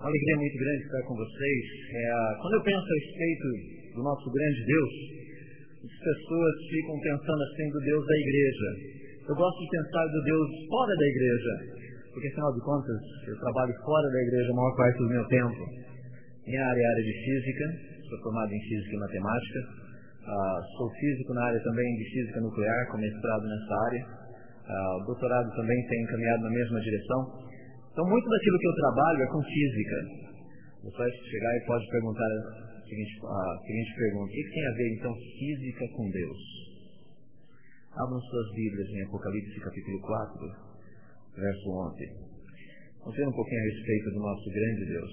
Uma alegria muito grande estar com vocês. Quando eu penso a respeito do nosso grande Deus, as pessoas ficam pensando assim do Deus da igreja. Eu gosto de pensar do Deus fora da igreja, porque afinal de contas eu trabalho fora da igreja a maior parte do meu tempo. Minha área é a área de física, sou formado em física e matemática, sou físico na área também de física nuclear, com mestrado nessa área. O doutorado também tem encaminhado na mesma direção. Então, muito daquilo que eu trabalho é com física. Você vai chegar e pode perguntar a seguinte pergunta: o que tem a ver, então, física com Deus? Abram suas Bíblias em Apocalipse, capítulo 4, verso 11. Vamos ver um pouquinho a respeito do nosso grande Deus.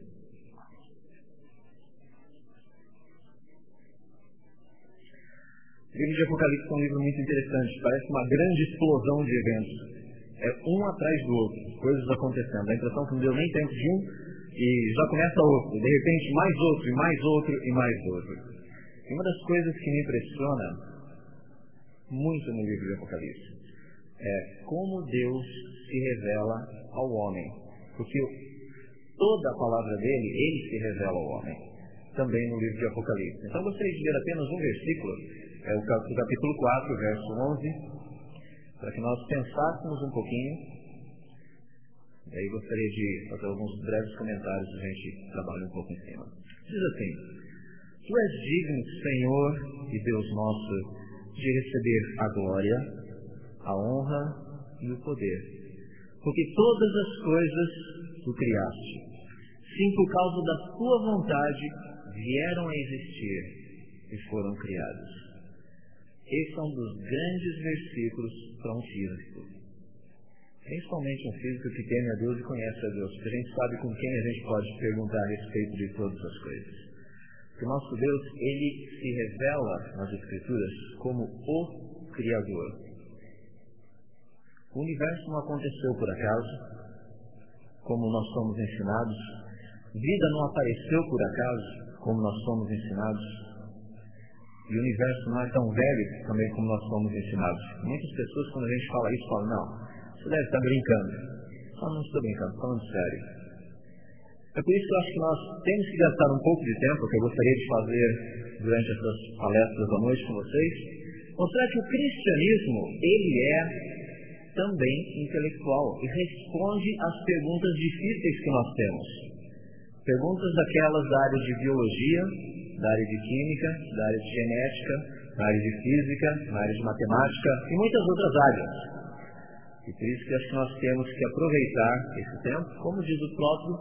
O livro de Apocalipse é um livro muito interessante. Parece uma grande explosão de eventos. É um atrás do outro, coisas acontecendo. A impressão que não deu nem tempo de um e já começa outro. De repente, mais outro, e mais outro, e mais outro. E uma das coisas que me impressiona muito no livro de Apocalipse é como Deus se revela ao homem. Porque toda a palavra dele, ele se revela ao homem. Também no livro de Apocalipse. Então, eu gostaria de ler apenas um versículo. É o capítulo 4, verso 11. Para que nós pensássemos um pouquinho. Daí gostaria de fazer alguns breves comentários e a gente trabalha um pouco em cima. Diz assim: Tu és digno, Senhor e Deus nosso, de receber a glória, a honra e o poder, porque todas as coisas tu criaste. Sim, por causa da tua vontade vieram a existir e foram criados. Esse é um dos grandes versículos para um físico. Principalmente um físico que teme a Deus e conhece a Deus. Porque a gente sabe com quem a gente pode perguntar a respeito de todas as coisas. Porque o nosso Deus, ele se revela nas Escrituras como o Criador. O universo não aconteceu por acaso, como nós somos ensinados. Vida não apareceu por acaso, como nós somos ensinados. E o universo não é tão velho também como nós somos ensinados. Muitas pessoas, quando a gente fala isso, falam: não, você deve estar brincando. Não estou brincando, estou falando sério. É por isso que eu acho que nós temos que gastar um pouco de tempo, que eu gostaria de fazer durante essas palestras da noite com vocês, mostrar que o cristianismo, ele é também intelectual e responde às perguntas difíceis que nós temos. Perguntas daquelas da área de biologia, da área de química, da área de genética, da área de física, da área de matemática e muitas outras áreas. E por isso que acho que nós temos que aproveitar esse tempo, como diz o próprio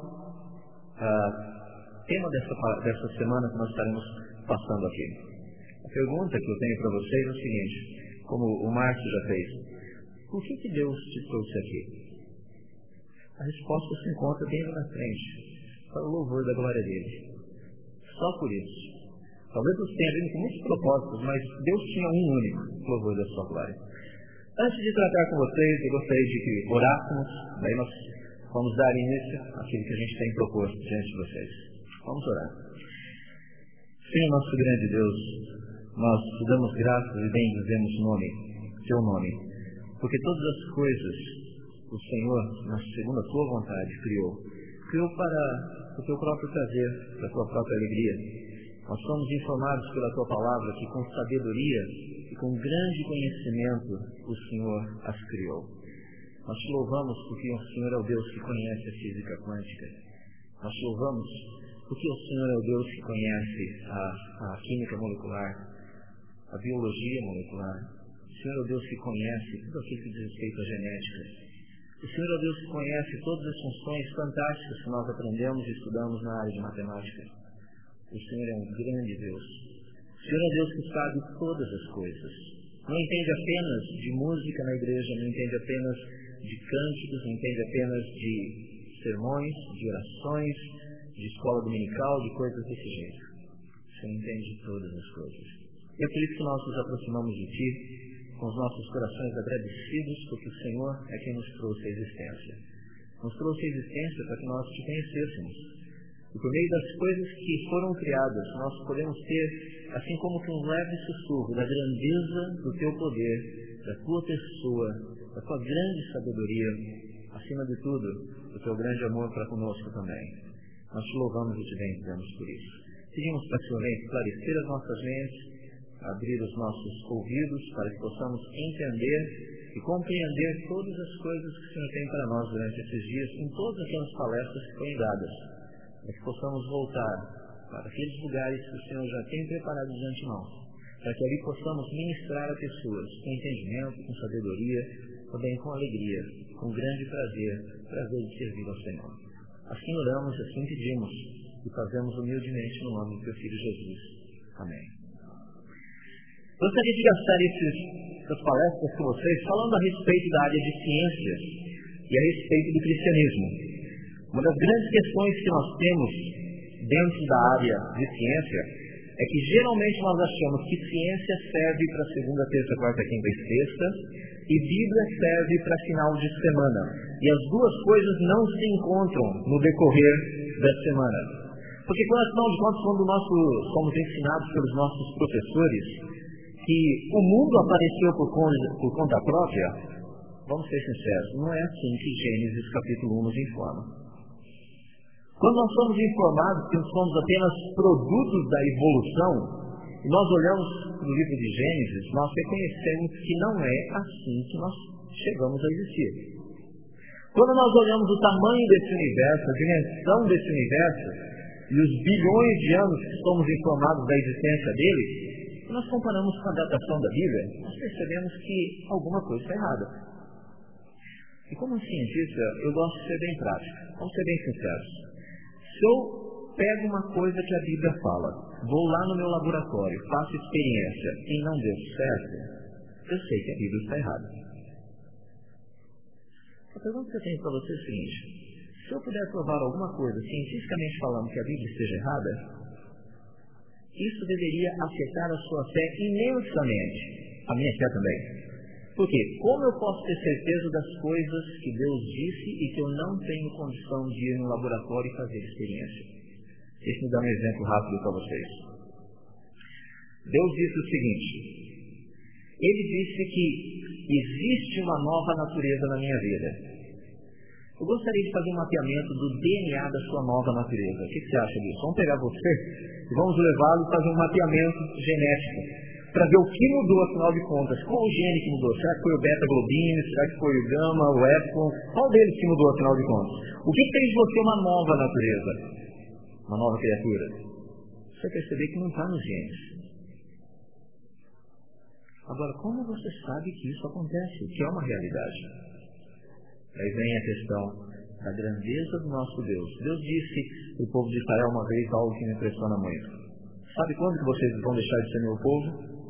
tema dessa semana que nós estaremos passando aqui. A pergunta que eu tenho para vocês é o seguinte, como o Márcio já fez: por que Deus te trouxe aqui? A resposta se encontra bem lá na frente, para o louvor da glória dele. Só por isso. Talvez você tenha vindo com muitos propósitos, mas Deus tinha um único: louvor da sua glória. Antes de tratar com vocês, eu gostaria de que orássemos, daí nós vamos dar início àquilo que a gente tem proposto diante de vocês. Vamos orar. Senhor nosso grande Deus, nós te damos graças e bendizemos teu nome, porque todas as coisas o Senhor, segundo a tua vontade, criou para o teu próprio prazer, para a tua própria alegria. Nós somos informados pela tua palavra que com sabedoria e com grande conhecimento o Senhor as criou. Nós te louvamos porque o Senhor é o Deus que conhece a física quântica. Nós te louvamos porque o Senhor é o Deus que conhece a química molecular, a biologia molecular. O Senhor é o Deus que conhece tudo aquilo que diz respeito à genética. O Senhor é o Deus que conhece todas as funções fantásticas que nós aprendemos e estudamos na área de matemática. O Senhor é um grande Deus. O Senhor é um Deus que sabe todas as coisas. Não entende apenas de música na igreja, não entende apenas de cânticos, não entende apenas de sermões, de orações, de escola dominical, de coisas desse jeito. O Senhor entende todas as coisas. E é por isso que nós nos aproximamos de Ti, com os nossos corações agradecidos, porque o Senhor é quem nos trouxe a existência. Nos trouxe a existência para que nós Te conhecêssemos. E por meio das coisas que foram criadas, nós podemos ter, assim como que um leve sussurro da grandeza do Teu poder, da Tua pessoa, da Tua grande sabedoria, acima de tudo, o teu grande amor para conosco também. Nós te louvamos e te bendizemos por isso. Pedimos para que o Senhor venha esclarecer as nossas mentes, abrir os nossos ouvidos para que possamos entender e compreender todas as coisas que o Senhor tem para nós durante esses dias, em todas aquelas palestras que foram dadas, para que possamos voltar para aqueles lugares que o Senhor já tem preparado diante de nós, para que ali possamos ministrar a pessoas com entendimento, com sabedoria, também com alegria, com grande prazer de servir ao Senhor. Assim oramos, assim pedimos e fazemos humildemente no nome do teu Filho Jesus. Amém. Gostaria de gastar essas palestras com vocês falando a respeito da área de ciências e a respeito do cristianismo. Uma das grandes questões que nós temos dentro da área de ciência é que geralmente nós achamos que ciência serve para segunda, terça, quarta, quinta e sexta e Bíblia serve para final de semana. E as duas coisas não se encontram no decorrer da semana. Porque, afinal de contas, quando nós somos ensinados pelos nossos professores que o mundo apareceu por conta própria, vamos ser sinceros, não é assim que Gênesis capítulo 1 nos informa. Quando nós somos informados que somos apenas produtos da evolução, e nós olhamos para o livro de Gênesis, nós reconhecemos que não é assim que nós chegamos a existir. Quando nós olhamos o tamanho desse universo, a dimensão desse universo, e os bilhões de anos que somos informados da existência dele, e nós comparamos com a datação da Bíblia, nós percebemos que alguma coisa está errada. E como cientista, eu gosto de ser bem prático, vamos ser bem sinceros. Se eu pego uma coisa que a Bíblia fala, vou lá no meu laboratório, faço experiência e não deu certo, eu sei que a Bíblia está errada. A pergunta que eu tenho para você é a seguinte: se eu puder provar alguma coisa, cientificamente falando, que a Bíblia esteja errada, isso deveria afetar a sua fé imensamente, a minha fé também. Por quê? Como eu posso ter certeza das coisas que Deus disse e que eu não tenho condição de ir no laboratório e fazer experiência? Deixa-me dar um exemplo rápido para vocês. Deus disse o seguinte: Ele disse que existe uma nova natureza na minha vida. Eu gostaria de fazer um mapeamento do DNA da sua nova natureza. O que você acha disso? Vamos pegar você e vamos levá-lo e fazer um mapeamento genético para ver o que mudou, afinal de contas. Qual o gene que mudou? Será que foi o beta-globina? Será que foi o gama, o epsilon? Qual deles que mudou, afinal de contas? O que fez de você uma nova natureza? Uma nova criatura? Você vai perceber que não está nos genes. Agora, como você sabe que isso acontece? Que é uma realidade? Aí vem a questão da grandeza do nosso Deus. Deus disse ao povo de Israel uma vez algo que me impressiona muito. Sabe quando que vocês vão deixar de ser meu povo?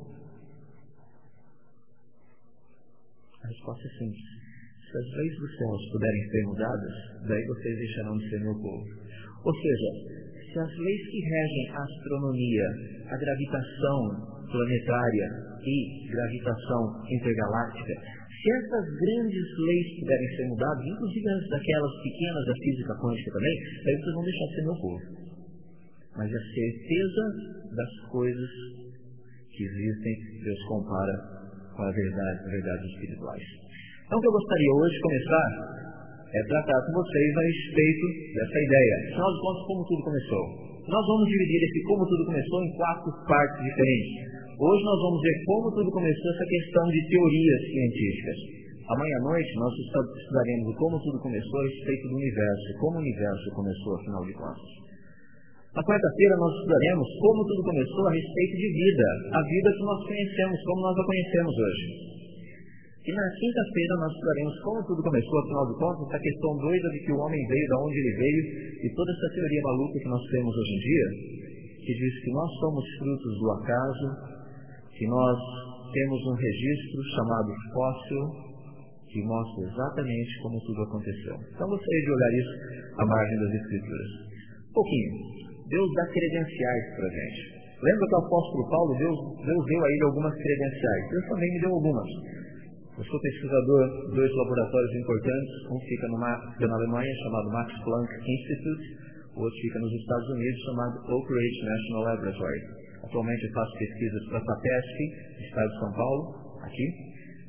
A resposta é simples. Se as leis dos céus puderem ser mudadas, daí vocês deixarão de ser meu povo. Ou seja, se as leis que regem a astronomia, a gravitação planetária e gravitação intergaláctica, se essas grandes leis puderem ser mudadas, inclusive as daquelas pequenas da física quântica também, daí vocês vão deixar de ser meu povo. Mas a certeza das coisas que existem, Deus compara com a verdades espirituais. Então, o que eu gostaria hoje de começar é tratar com vocês a respeito dessa ideia. Afinal de contas, como tudo começou? Nós vamos dividir esse como tudo começou em 4 partes diferentes. Hoje nós vamos ver como tudo começou, essa questão de teorias científicas. Amanhã à noite nós estudaremos o como tudo começou a respeito do universo, como o universo começou, afinal de contas. Na quarta-feira nós estudaremos como tudo começou a respeito de vida, a vida que nós conhecemos, como nós a conhecemos hoje. E na quinta-feira nós estudaremos como tudo começou, afinal de contas, essa questão doida de que o homem veio, de onde ele veio, e toda essa teoria maluca que nós temos hoje em dia, que diz que nós somos frutos do acaso, que nós temos um registro chamado fóssil, que mostra exatamente como tudo aconteceu. Então gostaria de olhar isso à margem das Escrituras. Um pouquinho. Deus dá credenciais para a gente. Lembra que o apóstolo Paulo, Deus deu a ele algumas credenciais. Deus também me deu algumas. Eu sou pesquisador de 2 laboratórios importantes. Um fica na Alemanha, chamado Max Planck Institute. O outro fica nos Estados Unidos, chamado Oak Ridge National Laboratory. Atualmente eu faço pesquisas para a FAPESP, Estado de São Paulo, aqui.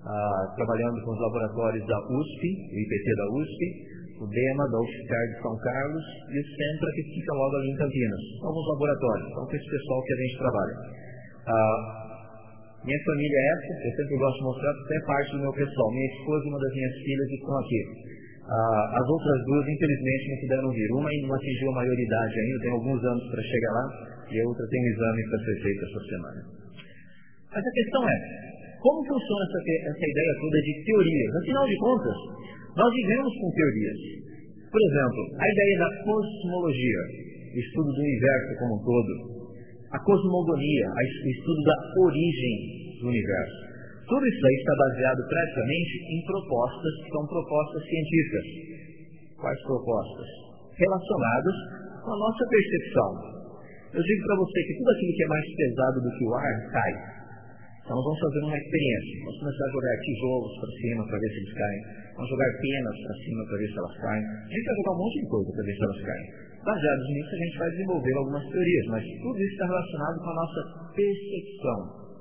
trabalhando com os laboratórios da USP, o IPT da USP, o DEMA da UFSCar de São Carlos e o Centra, que fica logo ali em Campinas. São alguns laboratórios, então com esse pessoal que a gente trabalha. Minha família é essa, eu sempre gosto de mostrar, porque é parte do meu pessoal. Minha esposa e uma das minhas filhas estão aqui. As outras duas, infelizmente, não puderam vir. Uma ainda não atingiu a maioridade ainda, tem alguns anos para chegar lá, e a outra tem um exame para ser feito essa semana. Mas a questão é, como funciona essa ideia toda de teorias? Afinal de contas, nós vivemos com teorias. Por exemplo, a ideia da cosmologia, o estudo do universo como um todo, a cosmogonia, o estudo da origem do universo. Tudo isso aí está baseado praticamente em propostas que são propostas científicas. Quais propostas? Relacionadas com a nossa percepção. Eu digo para você que tudo aquilo que é mais pesado do que o ar cai. Então nós vamos fazer uma experiência. Vamos começar a jogar tijolos para cima para ver se eles caem. Vamos jogar penas para cima para ver se elas caem. A gente vai jogar um monte de coisa para ver se elas caem. Baseados nisso, a gente vai desenvolver algumas teorias, mas tudo isso está relacionado com a nossa percepção.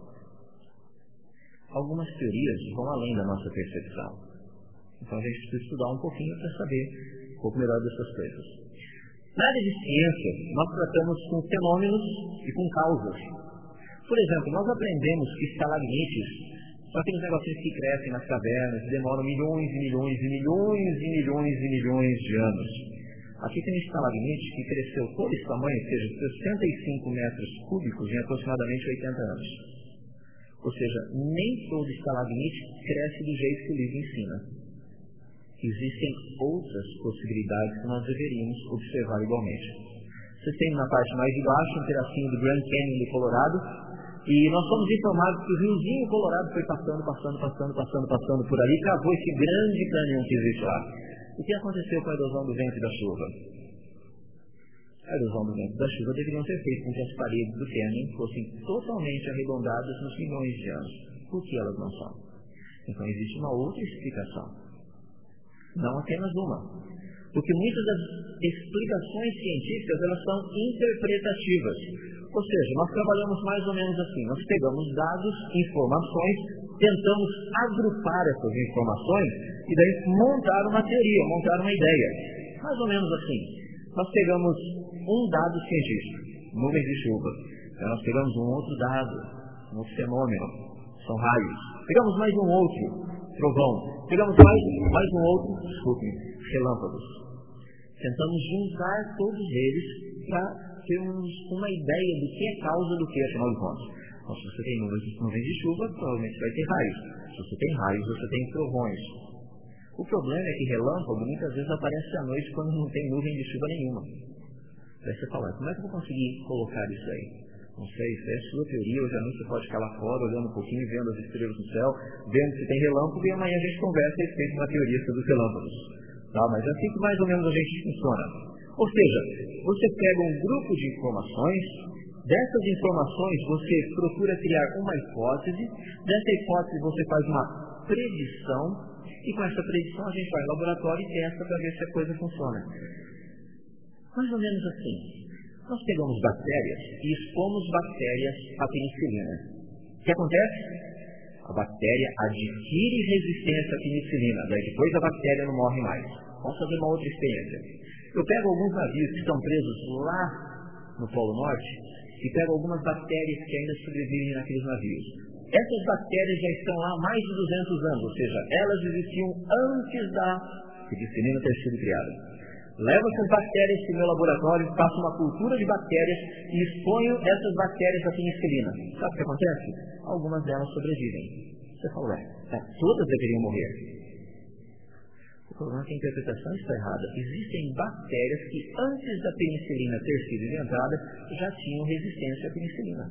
Algumas teorias vão além da nossa percepção. Então a gente precisa estudar um pouquinho para saber um pouco melhor dessas coisas. Na área de ciência, nós tratamos com fenômenos e com causas. Por exemplo, nós aprendemos que estalagmites são aqueles negocinhos que crescem nas cavernas e demoram milhões e milhões e milhões e milhões e milhões de anos. Aqui tem um estalagmite que cresceu todo esse tamanho, ou seja, 65 metros cúbicos em aproximadamente 80 anos. Ou seja, nem todo estalagmite cresce do jeito que o livro ensina. Existem outras possibilidades que nós deveríamos observar igualmente. Vocês têm na parte mais de baixo um pedacinho do Grand Canyon do Colorado, e nós fomos informados que o riozinho Colorado foi passando por ali e cavou esse grande canyon que existe lá. O que aconteceu com a erosão do vento e da chuva? A erosão do vento e da chuva deveriam ter feito com que as paredes do canyon fossem totalmente arredondadas nos milhões de anos. Por que elas não são? Então existe uma outra explicação. Não apenas uma. Porque muitas das explicações científicas elas são interpretativas. Ou seja, nós trabalhamos mais ou menos assim. Nós pegamos dados, informações, tentamos agrupar essas informações e daí montar uma teoria, montar uma ideia. Mais ou menos assim. Nós pegamos um dado científico, nuvens de chuva. Então nós pegamos um outro dado, um outro fenômeno, são raios. Pegamos mais um outro, trovão. Pegamos mais um outro, relâmpagos. Tentamos juntar todos eles para termos uma ideia do que é causa do que, afinal de contas. Então, se você tem nuvens de chuva, provavelmente vai ter raios. Se você tem raios, você tem trovões. O problema é que relâmpago muitas vezes aparece à noite quando não tem nuvem de chuva nenhuma. Daí você fala, como é que eu vou conseguir colocar isso aí? Não sei, isso é a sua teoria, hoje à noite você pode ficar lá fora, olhando um pouquinho, vendo as estrelas no céu, vendo se tem relâmpago, e amanhã a gente conversa e fez uma teoria sobre os relâmpagos. Tá? Mas é assim que mais ou menos a gente funciona. Ou seja, você pega um grupo de informações, dessas informações você procura criar uma hipótese, dessa hipótese você faz uma predição, e com essa predição a gente vai ao laboratório e testa para ver se a coisa funciona. Mais ou menos assim. Nós pegamos bactérias e expomos bactérias à penicilina. O que acontece? A bactéria adquire resistência à penicilina, daí depois a bactéria não morre mais. Vamos fazer uma outra experiência. Eu pego alguns navios que estão presos lá no Polo Norte e pego algumas bactérias que ainda sobrevivem naqueles navios. Essas bactérias já estão lá há mais de 200 anos, ou seja, elas existiam antes da penicilina ter sido criada. Levo essas bactérias para o meu laboratório, faço uma cultura de bactérias e exponho essas bactérias à penicilina. Sabe o que acontece? Algumas delas sobrevivem. Você fala, todas deveriam morrer. O problema é que a interpretação está errada. Existem bactérias que antes da penicilina ter sido inventada já tinham resistência à penicilina.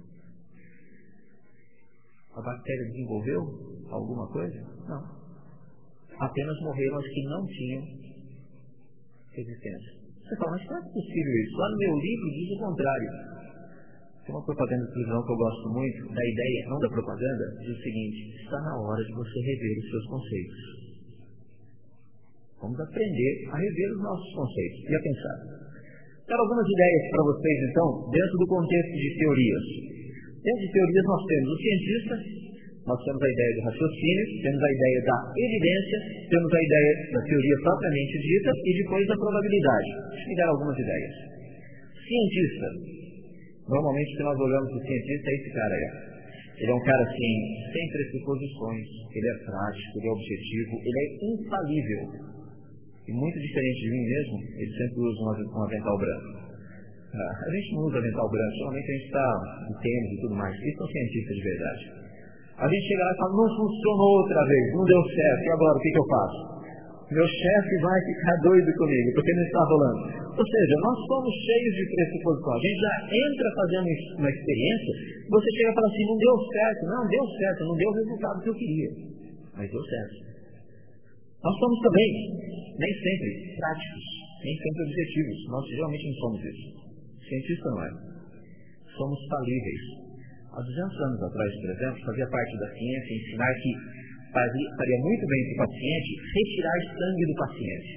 A bactéria desenvolveu alguma coisa? Não. Apenas morreram as que não tinham resistência. Você fala, mas como é possível isso? Lá no meu livro diz o contrário. Tem uma propaganda de televisão que eu gosto muito, da ideia, não da propaganda, diz o seguinte: está na hora de você rever os seus conceitos. Vamos aprender a rever os nossos conceitos e a pensar. Quero algumas ideias para vocês, então, dentro do contexto de teorias. Dentro de teorias nós temos o cientista, Nós temos a ideia do raciocínio, temos a ideia da evidência, temos a ideia da teoria propriamente dita e depois da probabilidade. Deixa eu me dar algumas ideias. Cientista. Normalmente, se nós olhamos o cientista, é esse cara aí. Ele é um cara, assim, sem pressuposições, ele é prático, ele é objetivo, ele é infalível. E muito diferente de mim mesmo, ele sempre usa um avental branco. A gente não usa avental branco, geralmente a gente está de tênis e tudo mais. Isso é um cientista de verdade. A gente chega lá e fala, não funcionou outra vez, não deu certo, e agora o que eu faço? Meu chefe vai ficar doido comigo, porque não está rolando. Ou seja, nós somos cheios de pressuposição. A gente já entra fazendo uma experiência, você chega e fala assim, não deu certo, não deu o resultado que eu queria. Mas deu certo. Nós somos também, nem sempre práticos, nem sempre objetivos. Nós geralmente não somos isso. Cientista não é. Somos falíveis. Há 200 anos atrás, por exemplo, fazia parte da ciência ensinar que faria muito bem para o paciente retirar sangue do paciente.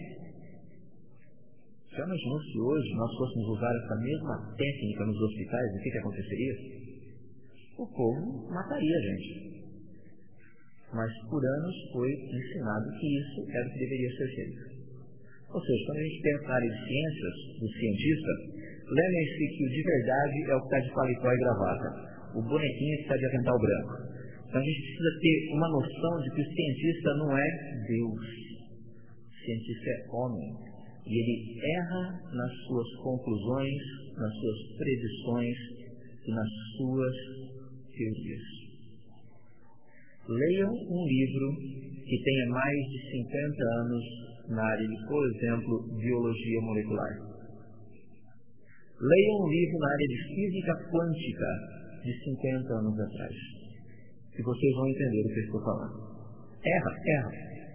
Já imaginou se hoje nós fôssemos usar essa mesma técnica nos hospitais, o que aconteceria? O povo mataria a gente. Mas por anos foi ensinado que isso era o que deveria ser feito. Ou seja, quando a gente pensa na área de ciências, do cientista, lembrem-se que o de verdade é o que está de paletó e gravata. O bonequinho que está de avental branco. Então a gente precisa ter uma noção de que o cientista não é Deus. O cientista é homem. E ele erra nas suas conclusões, nas suas predições e nas suas teorias. Leiam um livro que tenha mais de 50 anos na área de, por exemplo, biologia molecular. Leiam um livro na área de física quântica de 50 anos atrás. E vocês vão entender o que eu estou falando. Erra.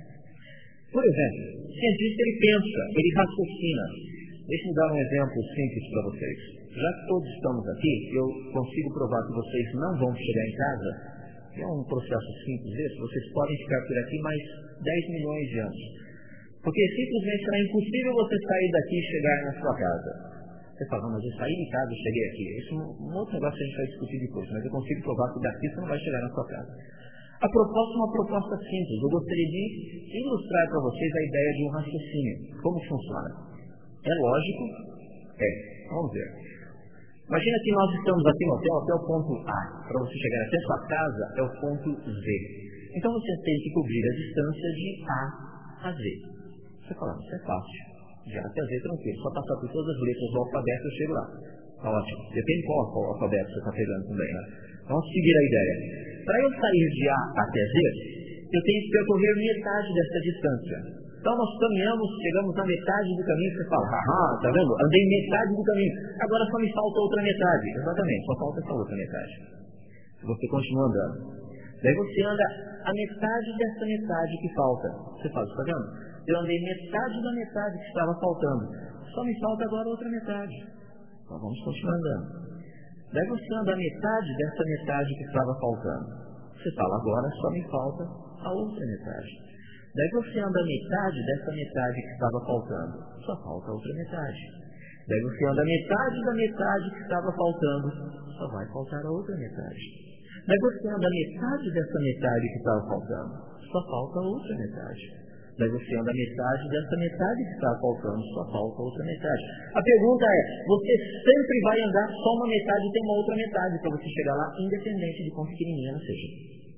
Por exemplo, o cientista ele pensa, ele raciocina. Deixa-me dar um exemplo simples para vocês. Já que todos estamos aqui, eu consigo provar que vocês não vão chegar em casa. É um processo simples esse, vocês podem ficar por aqui mais 10 milhões de anos. Porque simplesmente será impossível você sair daqui e chegar na sua casa. Você fala, mas eu saí de casa e cheguei aqui. Isso é um outro negócio que a gente vai discutir depois, mas eu consigo provar que daqui você não vai chegar na sua casa. A proposta é uma proposta simples. Eu gostaria de ilustrar para vocês a ideia de um raciocínio. Como funciona? É lógico? É. Vamos ver. Imagina que nós estamos aqui no hotel até o ponto A. Para você chegar até a sua casa é o ponto Z. Então você tem que cobrir a distância de A a Z. Você fala, isso é fácil. Já até Z tranquilo. Só passar por todas as letras do alfabeto eu chego lá. Tá ótimo. Depende qual alfabeto você está pegando também, né? Vamos seguir a ideia. Para eu sair de A até Z, eu tenho que percorrer metade dessa distância. Então nós caminhamos, chegamos na metade do caminho, você fala, tá vendo? Andei metade do caminho, agora só me falta outra metade. Exatamente, só falta essa outra metade. Você continua andando. Daí você anda a metade dessa metade que falta. Você fala, tá vendo? Eu andei metade da metade que estava faltando. Só me falta agora outra metade. Então vamos continuar andando. Daí você anda a metade dessa metade que estava faltando. Você fala, agora só me falta a outra metade. Daí você anda a metade dessa metade que estava faltando. Só falta a outra metade. Daí você anda a metade da metade que estava faltando. Só vai faltar a outra metade. Daí você anda a metade dessa metade que estava faltando. Só falta a outra metade. Daí você anda a metade dessa metade que estava faltando. Só falta a outra metade. A pergunta é, você sempre vai andar só uma metade e tem uma outra metade para você chegar lá, independente de quão pequenininha ela seja.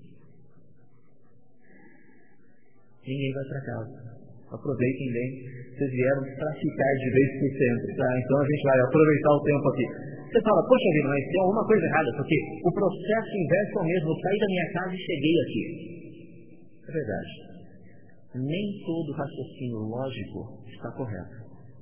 Ninguém vai para casa. Aproveitem bem. Vocês vieram para ficar de vez por sempre, tá? Então a gente vai aproveitar o tempo aqui. Você fala, poxa vida, mas tem alguma coisa errada, porque o processo inverso é o mesmo. Eu saí da minha casa e cheguei aqui. É verdade. Nem todo raciocínio lógico está correto.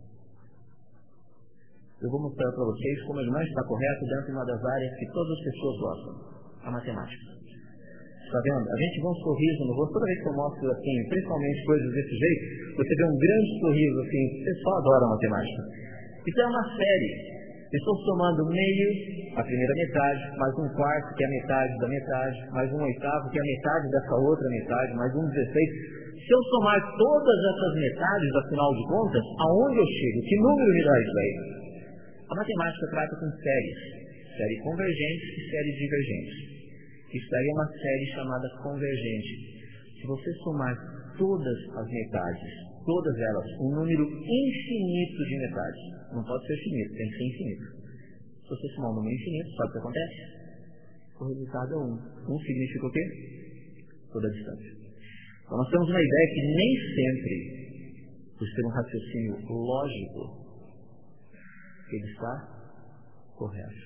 Eu vou mostrar para vocês como ele não está correto dentro de uma das áreas que todas as pessoas gostam. A matemática. Está vendo? A gente vê um sorriso no rosto. Toda vez que eu mostro assim, principalmente coisas desse jeito, você vê um grande sorriso assim. Você só adora matemática. Isso é uma série. Estou somando meio, a primeira metade, mais um quarto, que é a metade da metade, mais um oitavo, que é a metade dessa outra metade, mais um 16. Se eu somar todas essas metades, afinal de contas, aonde eu chego? Que número me dá isso aí? A matemática trata com séries. Série convergente e série divergente. Isso daí é uma série chamada convergente. Se você somar todas as metades, todas elas, um número infinito de metades, não pode ser finito, tem que ser infinito. Se você somar um número infinito, sabe o que acontece? O resultado é 1. 1 significa o quê? Toda a distância. Então nós temos uma ideia que nem sempre, por ser um raciocínio lógico, ele está correto.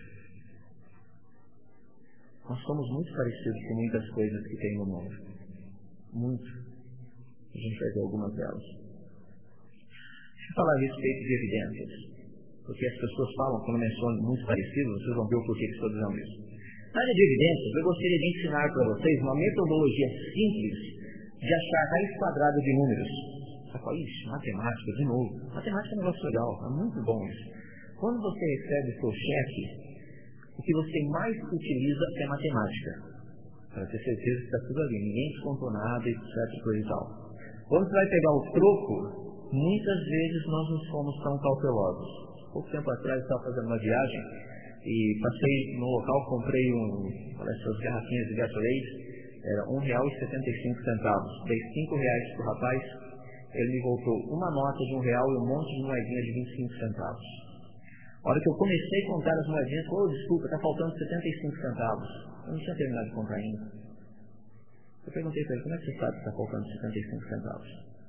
Nós somos muito parecidos com muitas coisas que tem no mundo. Muito. A gente vai ver algumas delas. Deixa eu falar a respeito de evidências. Porque as pessoas falam, quando mencionam muito parecidos, vocês vão ver o porquê que estou dizendo isso. Na área de evidências, eu gostaria de ensinar para vocês uma metodologia simples de achar raiz quadrada de números. Você fala, ixi, matemática de novo. Matemática é um negócio legal, é muito bom isso. Quando você recebe o seu cheque, o que você mais utiliza é matemática. Para ter certeza que está tudo ali, ninguém descontou nada, etc. Coisa e tal. Quando você vai pegar o troco, muitas vezes nós não somos tão cautelosos. Pouco tempo atrás eu estava fazendo uma viagem e passei no local, comprei essas garrafinhas de Gatorade, era R$1,75. Dei R$5 para o rapaz, ele me voltou uma nota de R$1 e um monte de moedinha de 25 centavos. A hora que eu comecei a contar as moedinhas, desculpa, está faltando 75 centavos. Eu não tinha terminado de contar ainda. Eu perguntei para ele, como é que você sabe que está faltando 75 centavos?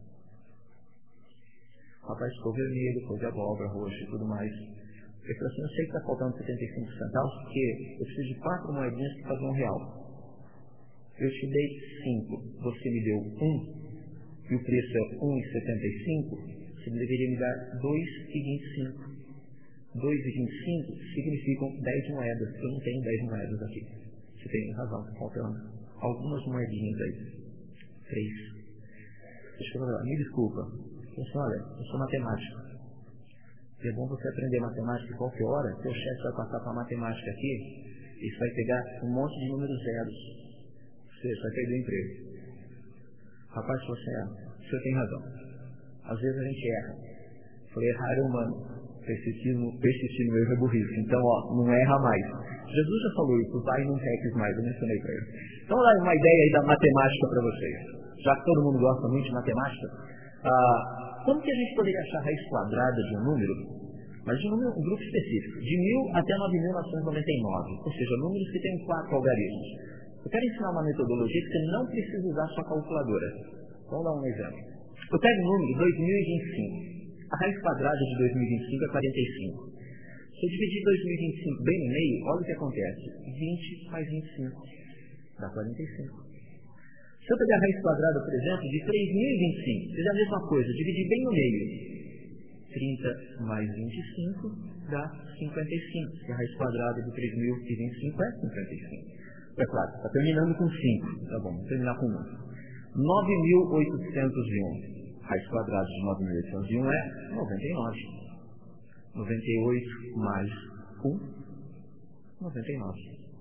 O rapaz ficou vermelho, ficou de abóbora, roxo e tudo mais. Ele falou assim, eu sei que está faltando 75 centavos, porque eu preciso de 4 moedinhas para fazer R$1. Eu te dei 5, você me deu 1, e o preço é 1,75, você deveria me dar 2,25. 2,25 significam 10 moedas. Eu não tenho 10 moedas aqui. Você tem razão, está faltando algumas moedinhas aí. 3. Deixa eu falar, me desculpa. Olha, eu sou matemático. E é bom você aprender matemática qualquer hora. Seu chefe vai passar para matemática aqui e você vai pegar um monte de números zeros. Você vai perder o emprego. Rapaz, você tem razão. Às vezes a gente erra. Falei, errar é humano. Persistir no erro é burrice. Então, não erra mais. Jesus já falou isso, vai e não peques mais, eu mencionei para ele. Então, vou dar uma ideia aí da matemática para vocês. Já que todo mundo gosta muito de matemática, como que a gente poderia achar a raiz quadrada de um número? Mas de um grupo específico, de 1000 até 9.999, ou seja, números que têm 4 algarismos. Eu quero ensinar uma metodologia que você não precisa usar sua calculadora. Vamos dar um exemplo. Eu pego o número 2025. A raiz quadrada de 2025 é 45. Se eu dividir 2025 bem no meio, olha o que acontece. 20 mais 25 dá 45. Se eu pegar a raiz quadrada, por exemplo, de 3.025, fizer a mesma coisa, dividir bem no meio. 30 mais 25 dá 55. E a raiz quadrada de 3.025 é 55. É claro, está terminando com 5. Tá bom, vou terminar com 1. 9.801. Raiz quadrada de 9.801 é 99. 98 mais 1, 99.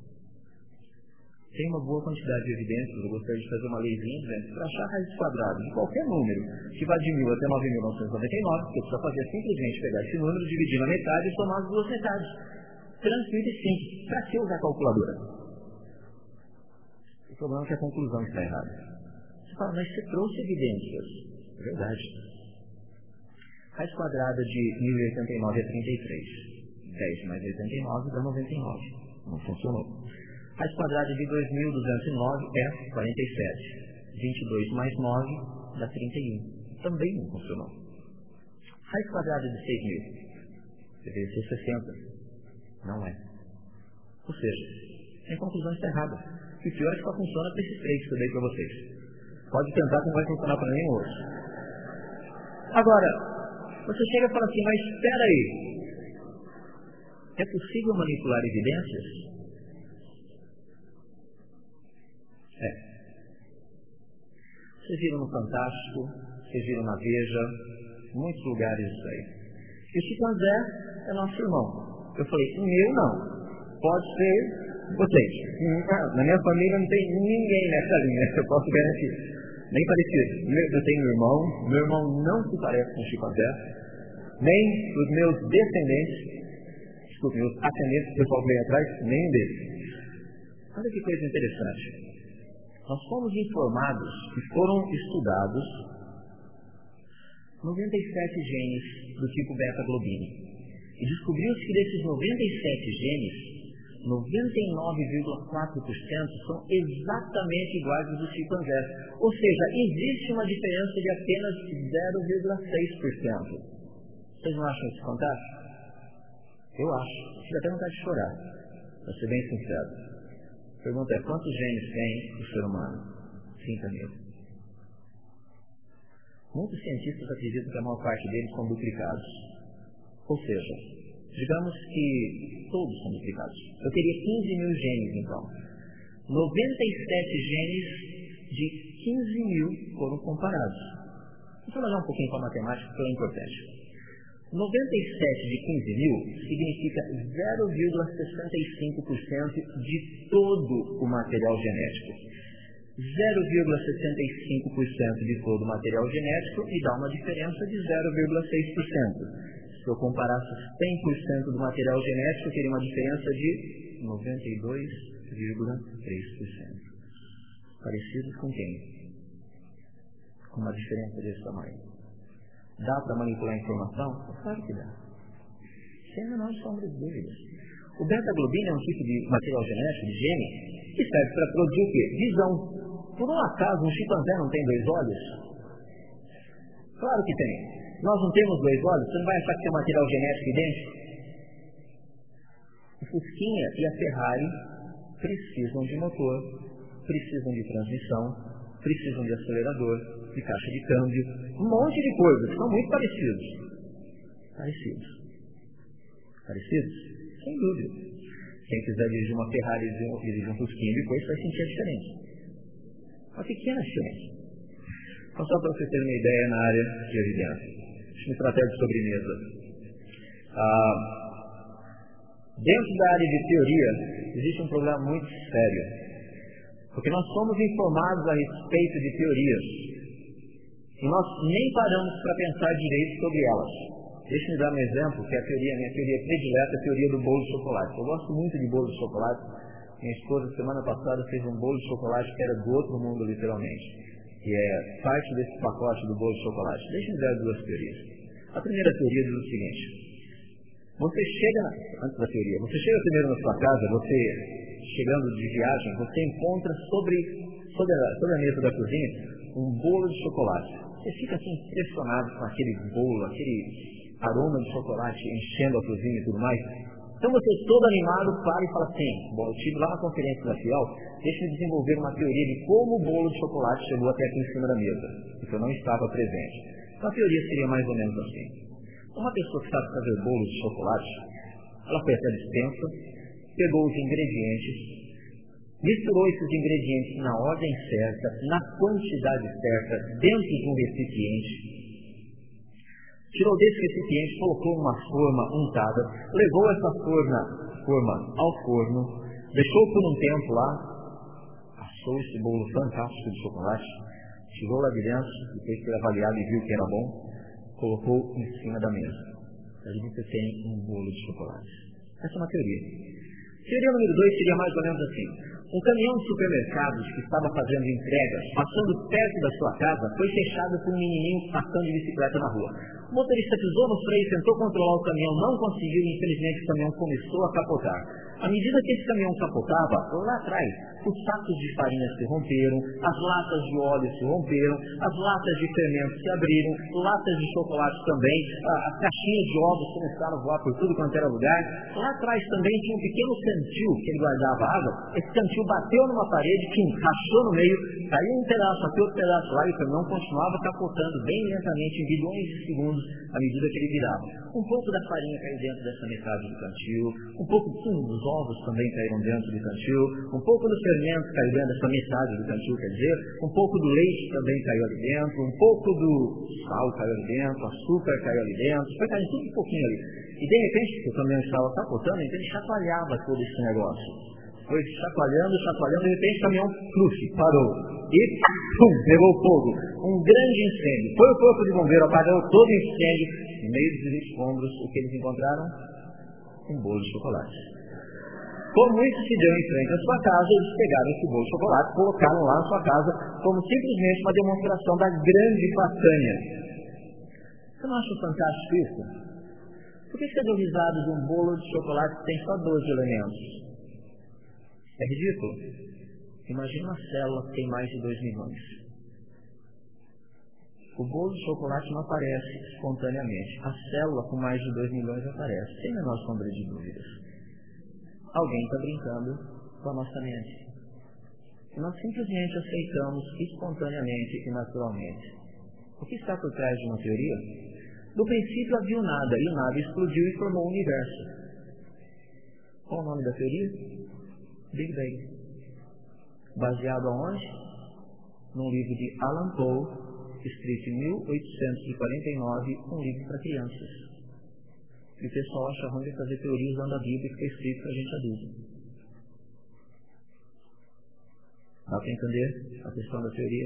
Tem uma boa quantidade de evidências. Eu gostaria de fazer uma leizinha para achar a raiz quadrada de qualquer número que vai de 1000 até 9.999, que eu preciso fazer simplesmente pegar esse número, dividir na metade e somar as duas metades. Transmite sim. Para que usar a calculadora? O problema é que a conclusão está errada. Você fala, mas você trouxe evidências. É verdade. Raiz quadrada de 1089 é 33. 10 mais 89 dá 99. Não funcionou. Raiz quadrada de 2209 é 47. 22 mais 9 dá 31. Também não funcionou. Raiz quadrada de 6.000 deveria ser 60. Não é. Ou seja, a conclusão está errada. E o pior é que só funciona para esses 3 que eu dei para vocês. Pode tentar que não vai funcionar para nenhum outro. Agora, você chega e fala assim, mas espera aí. É possível manipular evidências? É. Vocês viram no Fantástico, vocês viram na Veja, muitos lugares isso aí. E o chimpanzé é nosso irmão. Eu falei, o meu não. Pode ser vocês. Na minha família não tem ninguém nessa linha, eu posso garantir. Nem parecido. Eu tenho um irmão, meu irmão não se parece com o chimpanzé, nem os meus descendentes, desculpe, meus ascendentes, o pessoal que vem atrás, nenhum deles. Olha que coisa interessante. Nós fomos informados que foram estudados 97 genes do tipo beta-globina. E descobriu-se que desses 97 genes, 99,4% são exatamente iguais aos dos chimpanzés. Ou seja, existe uma diferença de apenas 0,6%. Vocês não acham isso fantástico? Eu acho. Fica até vontade de chorar, para ser bem sincero. A pergunta é, quantos genes tem o ser humano? 5.000. Muitos cientistas acreditam que a maior parte deles são duplicados. Ou seja, digamos que todos são duplicados. Eu teria 15.000 genes, então. 97 genes de 15.000 foram comparados. Vamos trabalhar um pouquinho com a matemática, que é importante. 97 de 15.000 significa 0,65% de todo o material genético. 0,65% de todo o material genético me dá uma diferença de 0,6%. Se eu comparasse 100% do material genético, eu teria uma diferença de 92,3%. Parecido com quem? Com uma diferença desse tamanho. Dá para manipular a informação? Claro que dá. Sem a menor sombra de dúvidas. O beta-globina é um tipo de material genético, de gene, que serve para produzir o quê? Visão. Por um acaso, um chimpanzé não tem 2 olhos? Claro que tem. Nós não temos 2 olhos? Você não vai achar que tem material genético idêntico? O Fusquinha e a Ferrari precisam de motor, precisam de transmissão, precisam de acelerador, de caixa de câmbio, um monte de coisas que são muito parecidos. Parecidos? Sem dúvida. Quem quiser dirigir uma Ferrari e dirigir um Fusquinha depois vai sentir a diferença. Uma pequena diferença. Então, só para vocês terem uma ideia na área de evidência. Deixa-me tratar de sobremesa. Dentro da área de teoria, existe um problema muito sério. Porque nós somos informados a respeito de teorias e nós nem paramos para pensar direito sobre elas. Deixa-me dar um exemplo, que é a minha teoria predileta, a teoria do bolo de chocolate. Eu gosto muito de bolo de chocolate. Minha esposa, semana passada, fez um bolo de chocolate que era do outro mundo, literalmente. Que é parte desse pacote do bolo de chocolate. Deixa-me dar 2 teorias. A primeira teoria diz o seguinte. Você chega primeiro na sua casa, você chegando de viagem, você encontra sobre a mesa da cozinha um bolo de chocolate. Você fica assim impressionado com aquele bolo, aquele aroma de chocolate enchendo a cozinha e tudo mais. Então você todo animado para e fala assim, bom, eu estive lá na conferência da FIAL, deixa-me desenvolver uma teoria de como o bolo de chocolate chegou até aqui em cima da mesa, porque eu não estava presente. Então a teoria seria mais ou menos assim. Uma pessoa que sabe fazer bolo de chocolate, ela foi até a despensa, pegou os ingredientes, misturou esses ingredientes na ordem certa, na quantidade certa, dentro de um recipiente, tirou desse recipiente, colocou numa forma untada, levou essa forma ao forno, deixou por um tempo lá, assou esse bolo fantástico de chocolate, tirou lá de dentro, depois de ter avaliado e viu que era bom, colocou em cima da mesa. Ali você tem um bolo de chocolate. Essa é uma teoria. Teoria número 2 seria mais ou menos assim. Um caminhão de supermercados que estava fazendo entregas, passando perto da sua casa, foi fechado por um menininho passando de bicicleta na rua. O motorista pisou no freio, tentou controlar o caminhão, não conseguiu e infelizmente o caminhão começou a capotar. À medida que esse caminhão capotava, lá atrás, os sacos de farinha se romperam, as latas de óleo se romperam, as latas de fermento se abriram, latas de chocolate também, as caixinhas de ovos começaram a voar por tudo quanto era lugar. Lá atrás também tinha um pequeno cantil que ele guardava água, esse cantil bateu numa parede, que rachou no meio, caiu um pedaço aqui, outro pedaço lá, e o caminhão continuava capotando bem lentamente, em bilhões de segundos, à medida que ele virava. Um pouco da farinha caiu dentro dessa metade do cantil, um pouco dos ovos também caíram dentro do cantil, um pouco do fermento caiu dentro dessa metade do cantil, quer dizer, um pouco do leite também caiu ali dentro, um pouco do sal caiu ali dentro, açúcar caiu ali dentro, foi caindo tudo um pouquinho ali. E de repente, o caminhão estava capotando, então ele chacoalhava todo esse negócio. Foi chacoalhando, de repente o caminhão parou. E pum, pegou fogo. Um grande incêndio. Foi o corpo de bombeiro, apagou todo o incêndio. No meio dos escombros, o que eles encontraram? Um bolo de chocolate. Como isso se deu em frente à sua casa, eles pegaram esse bolo de chocolate e colocaram lá na sua casa como simplesmente uma demonstração da grande façanha. Você não acha fantástico isso? Por que você deu risada de um bolo de chocolate que tem só 12 elementos? É ridículo. Imagina uma célula que tem mais de 2 milhões. O bolo de chocolate não aparece espontaneamente. A célula com mais de 2 milhões aparece, sem a menor sombra de dúvidas. Alguém está brincando com a nossa mente. E nós simplesmente aceitamos espontaneamente e naturalmente. O que está por trás de uma teoria? No princípio havia o nada, e o nada explodiu e formou o universo. Qual o nome da teoria? Big Bang. Baseado aonde? Num livro de Alan Poe, escrito em 1849, um livro para crianças. E o pessoal acha ruim de fazer teoria usando a Bíblia que foi escrito para a gente adulto. Dá para entender a questão da teoria?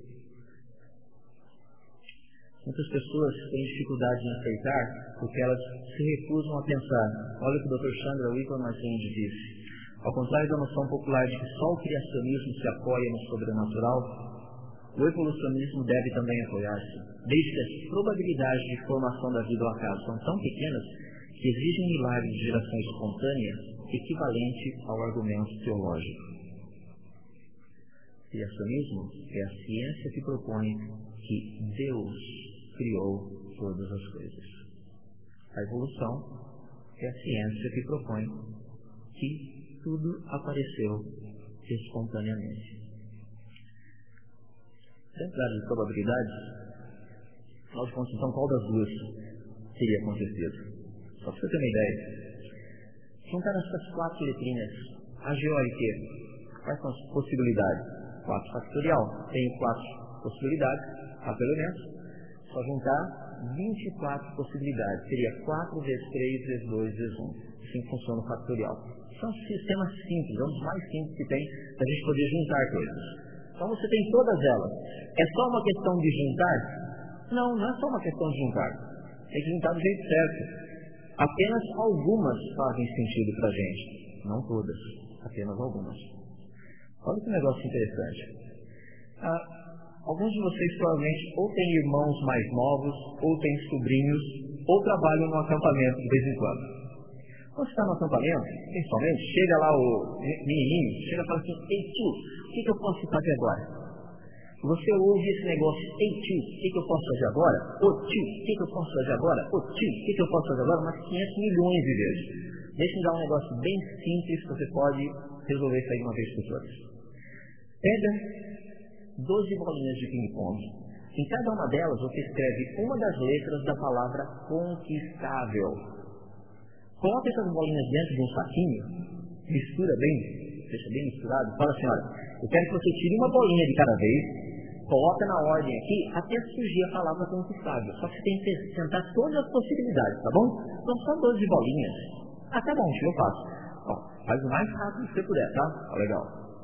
Muitas pessoas têm dificuldade em aceitar porque elas se recusam a pensar. Olha o que o Dr. Chandra Wickramasinghe disse. Ao contrário da noção popular de que só o criacionismo se apoia no sobrenatural, o evolucionismo deve também apoiar-se, desde que as probabilidades de formação da vida ao acaso são tão pequenas que exigem um milagre de geração espontânea equivalente ao argumento teológico. Criacionismo é a ciência que propõe que Deus criou todas as coisas. A evolução é a ciência que propõe que tudo apareceu espontaneamente. Dentro de probabilidades, nós contas, então, qual das duas teria acontecido? Só para você ter uma ideia. Juntar essas 4 letrinhas, A, G, O e Q, quais são as possibilidades? 4 factorial, tenho 4 possibilidades, 4 elementos, só juntar 24 possibilidades, seria 4 vezes 3 vezes 2 vezes 1. Assim funciona o factorial. São sistemas simples, é um dos mais simples que tem para a gente poder juntar coisas. Então você tem todas elas. É só uma questão de juntar? Não, não é só uma questão de juntar. Tem que juntar do jeito certo. Apenas algumas fazem sentido para a gente. Não todas, apenas algumas. Olha que negócio interessante. Alguns de vocês provavelmente ou têm irmãos mais novos, ou têm sobrinhos, ou trabalham no acampamento de vez em quando. Quando você está no acampamento, principalmente, chega lá o menininho, chega e fala assim: ei tio, o que eu posso fazer agora? Você ouve esse negócio: ei tio, o que eu posso fazer agora? Ô tio, o que eu posso fazer agora? Ô tio, o que eu posso fazer agora? Umas 500 milhões de vezes. Deixa eu dar um negócio bem simples que você pode resolver isso aí de uma vez por todas. Pega 12 bolinhas de ping-pong. Em cada uma delas você escreve uma das letras da palavra conquistável. Coloca essas bolinhas dentro de um saquinho, mistura bem, deixa bem misturado, fala assim: olha, eu quero que você tire uma bolinha de cada vez, coloca na ordem aqui, até surgir a palavra conquistável. Só que você tem que tentar todas as possibilidades, tá bom? São só 12 bolinhas. Tá bom, eu faço. Ó, faz o mais rápido que você puder, tá? Ó, legal.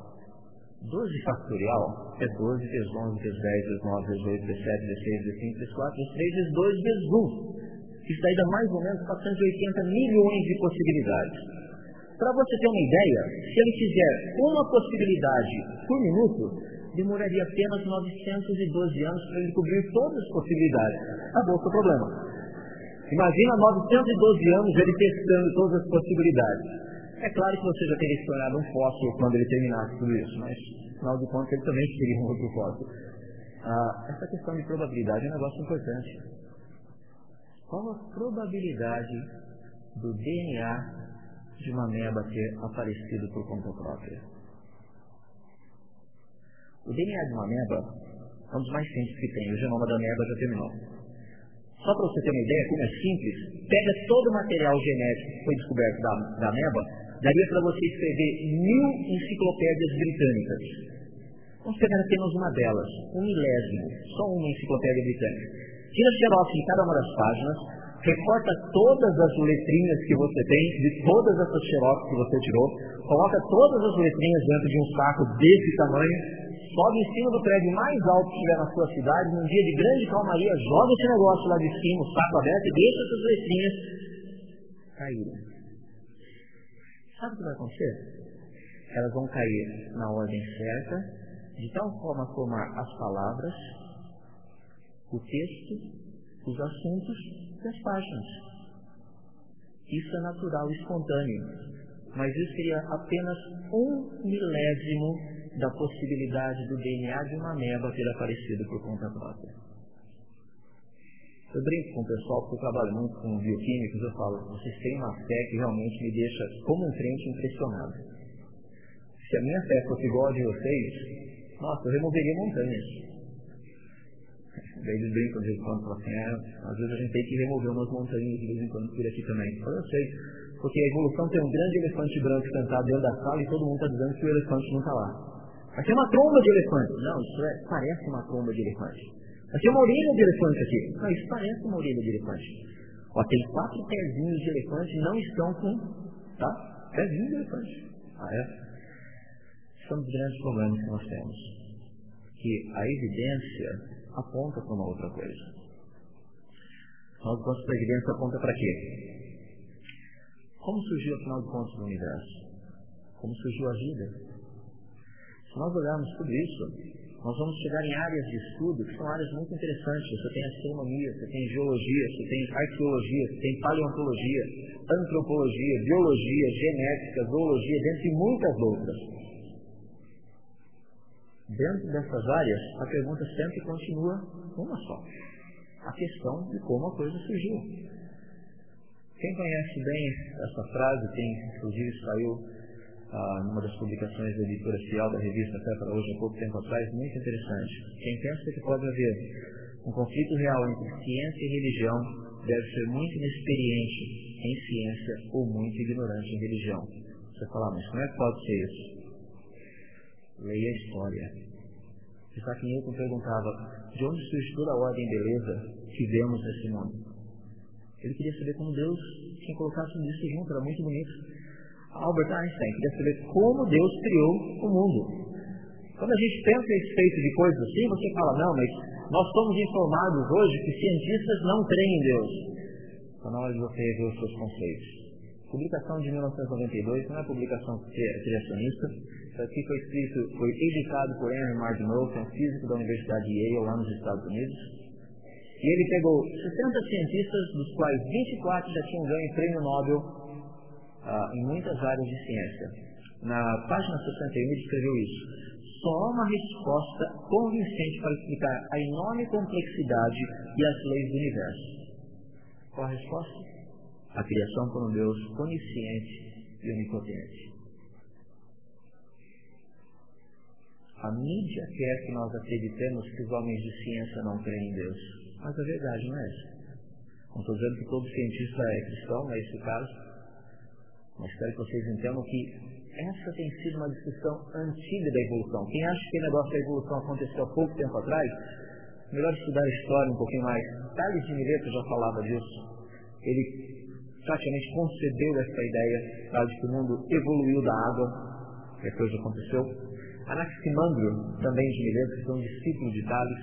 12 factorial é 12 vezes 11 vezes 10 vezes 9 vezes 8 vezes 7 vezes 6 vezes 5 vezes 4 vezes 3 vezes 2 vezes 1. Isso daí dá mais ou menos 480 milhões de possibilidades. Para você ter uma ideia, se ele fizer uma possibilidade por minuto, demoraria apenas 912 anos para ele cobrir todas as possibilidades. Acabou o seu problema. Imagina 912 anos ele testando todas as possibilidades. É claro que você já teria se tornado um fóssil quando ele terminasse tudo isso, mas, afinal de contas, ele também seria um outro fóssil. Essa questão de probabilidade é um negócio importante. Qual a probabilidade do DNA de uma ameba ter aparecido por conta própria? O DNA de uma ameba é um dos mais simples que tem. O genoma da ameba já terminou. Só para você ter uma ideia, como é simples, pega todo o material genético que foi descoberto da ameba, daria para você escrever 1000 enciclopédias britânicas. Vamos pegar apenas uma delas, 1 milésimo, só uma enciclopédia britânica. Tira xerox em cada uma das páginas, recorta todas as letrinhas que você tem, de todas essas xerox que você tirou, coloca todas as letrinhas dentro de um saco desse tamanho, sobe em cima do prédio mais alto que tiver na sua cidade, num dia de grande calmaria, joga esse negócio lá de cima, o saco aberto, e deixa essas letrinhas caírem. sabe o que vai acontecer? Elas vão cair na ordem certa, de tal forma formar as palavras, o texto, os assuntos e as páginas. Isso é natural e espontâneo, mas isso seria apenas 1/1000 da possibilidade do DNA de uma ameba ter aparecido por conta própria. Eu brinco com o pessoal, porque eu trabalho muito com bioquímicos, eu falo, vocês têm uma fé que realmente me deixa, como um crente, impressionado. Se a minha fé fosse igual a de vocês, nossa, eu removeria montanhas. Daí eles brincam de vez em quando, falam assim, às vezes a gente tem que remover umas montanhas de vez em quando por aqui também. Eu sei, porque a evolução tem um grande elefante branco sentado dentro da sala e todo mundo está dizendo que o elefante não está lá. Vai ter uma tromba de elefante. Não, isso parece uma tromba de elefante. Vai ter uma orelha de elefante aqui. Não, isso parece uma orelha de elefante. Ó, tem 4 pezinhos de elefante e não estão com, tá? Pezinhos de elefante. São os grandes problemas que nós temos. Que a evidência aponta para uma outra coisa. Nós gostamos da evidência aponta para quê? Como surgiu, afinal de contas, o universo? Como surgiu a vida? Se nós olharmos tudo isso, nós vamos chegar em áreas de estudo que são áreas muito interessantes. Você tem astronomia, você tem geologia, você tem arqueologia, você tem paleontologia, antropologia, biologia, genética, zoologia, dentre muitas outras. Dentro dessas áreas, a pergunta sempre continua uma só. A questão de como a coisa surgiu. Quem conhece bem essa frase, inclusive saiu numa das publicações da editora Fiel da revista Fé para Hoje, há pouco tempo atrás, muito interessante. Quem pensa que pode haver um conflito real entre ciência e religião deve ser muito inexperiente em ciência ou muito ignorante em religião. Você fala, mas como é que pode ser isso? Leia a história. Isaac Newton perguntava, de onde surge toda a ordem e beleza que vemos nesse mundo? Ele queria saber como Deus tinha colocado tudo isso junto, era muito bonito. Albert Einstein queria saber como Deus criou o mundo. Quando a gente pensa a respeito de coisas assim, você fala, não, mas nós somos informados hoje que cientistas não creem em Deus. Então, na hora de você rever os seus conceitos. Publicação de 1992, não é publicação criacionista. Isso aqui foi editado por Henry Martineau, que é um físico da Universidade de Yale, lá nos Estados Unidos. E ele pegou 60 cientistas, dos quais 24 já tinham ganho prêmio Nobel em muitas áreas de ciência. Na página 61 ele escreveu isso. Só há uma resposta convincente para explicar a enorme complexidade e as leis do universo. Qual a resposta? A criação por um Deus onisciente e onipotente. A mídia quer que nós acreditemos que os homens de ciência não creem em Deus. Mas a verdade não é essa. Não estou dizendo que todo cientista é cristão, não é esse o caso. Mas espero que vocês entendam que essa tem sido uma discussão antiga da evolução. Quem acha que o negócio da evolução aconteceu há pouco tempo atrás, melhor estudar a história um pouquinho mais. Tales de Mileto já falava disso. Ele praticamente concedeu essa ideia de que o mundo evoluiu da água, que a coisa aconteceu. Anaximandro, também de Mileto, que foi um discípulo de Tales.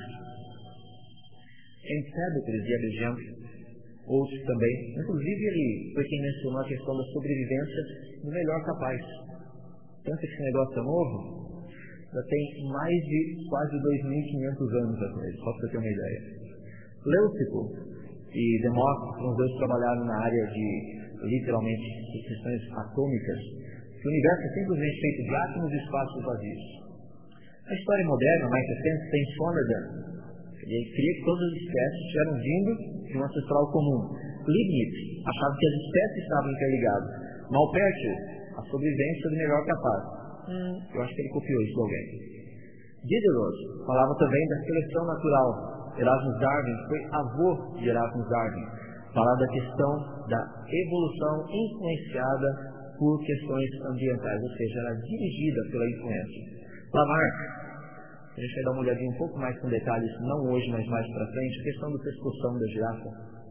Empédocles de Agrigento, outros também. Inclusive, ele foi quem mencionou a questão da sobrevivência do melhor capaz. Pensa que esse negócio é novo? Já tem mais de quase 2.500 anos a coisa, só para você ter uma ideia. Leucipo e Demócrito, os dois trabalharam na área de, literalmente, questões atômicas, que o universo é simplesmente feito de átomos e espaços vazios. A história moderna, mais recente, tem Swammerdam. Ele queria que todas as espécies tivessem vindo de um ancestral comum. Leibniz achava que as espécies estavam interligadas. Maupertuis, a sobrevivência do melhor capaz. Eu acho que ele copiou isso de alguém. Diderot falava também da seleção natural. Erasmus Darwin foi avô de Erasmus Darwin. Falava da questão da evolução influenciada por questões ambientais, ou seja, era dirigida pela influência. Lamarck, a gente vai dar uma olhadinha um pouco mais com detalhes, não hoje, mas mais para frente, a questão do pescoção da girafa.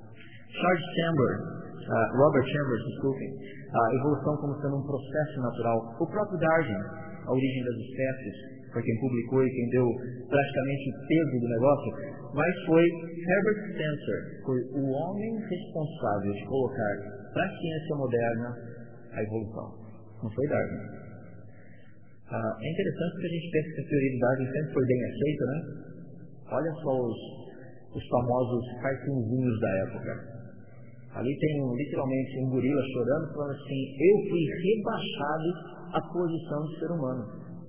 Robert Chambers, a evolução como sendo um processo natural. O próprio Darwin, a origem das espécies, foi quem publicou e quem deu praticamente o peso do negócio, mas foi Herbert Spencer, foi o homem responsável de colocar para a ciência moderna a evolução. Não foi Darwin. É interessante que a gente pensa que a teoria de Darwin sempre foi bem aceita, né? Olha só os famosos cartunzinhos da época. Ali tem literalmente um gorila chorando, falando assim: eu fui rebaixado à posição de ser humano.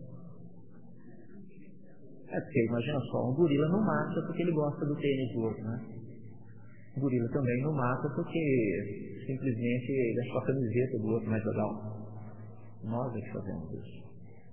Porque imagina só, um gorila não mata porque ele gosta do tênis do outro, né? O gorila também não mata porque simplesmente ele achou a camiseta do outro mais legal. Nós é que fazemos isso.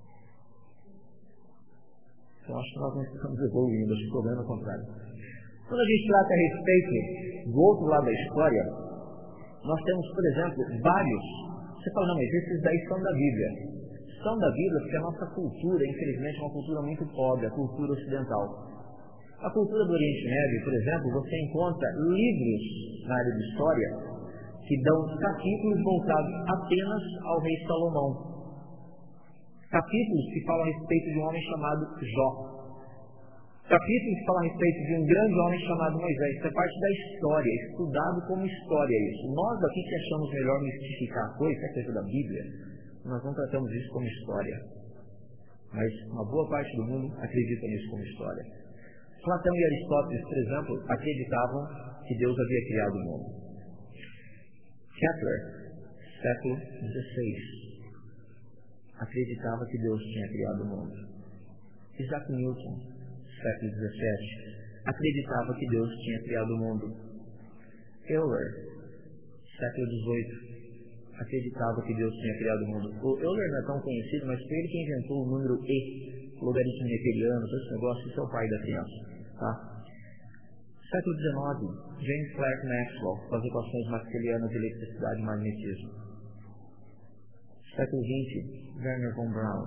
Então acho que nós não estamos evoluindo, acho que o problema é o contrário. Quando a gente trata a respeito do outro lado da história, nós temos, por exemplo, vários. Você fala, não, mas esses daí são da Bíblia. São da Bíblia porque a nossa cultura, infelizmente, é uma cultura muito pobre, a cultura ocidental. A cultura do Oriente Médio, por exemplo, você encontra livros na área de história que dão capítulos voltados apenas ao rei Salomão. Capítulos que falam a respeito de um homem chamado Jó. Capítulos que falam a respeito de um grande homem chamado Moisés. Isso é parte da história, estudado como história isso. Nós aqui que achamos melhor mistificar a coisa, que seja da Bíblia, nós não tratamos isso como história. Mas uma boa parte do mundo acredita nisso como história. Platão e Aristóteles, por exemplo, acreditavam que Deus havia criado o mundo. Kepler, século XVI, acreditava que Deus tinha criado o mundo. Isaac Newton, século XVII, acreditava que Deus tinha criado o mundo. Euler, século XVIII, acreditava que Deus tinha criado o mundo. O Euler não é tão conhecido, mas foi ele que inventou o número E, logaritmo neperiano, esse negócio, isso é o pai da criança. Tá? Século XIX, James Clerk Maxwell, com as equações maxwellianas de eletricidade e magnetismo. Século XX, Werner von Braun.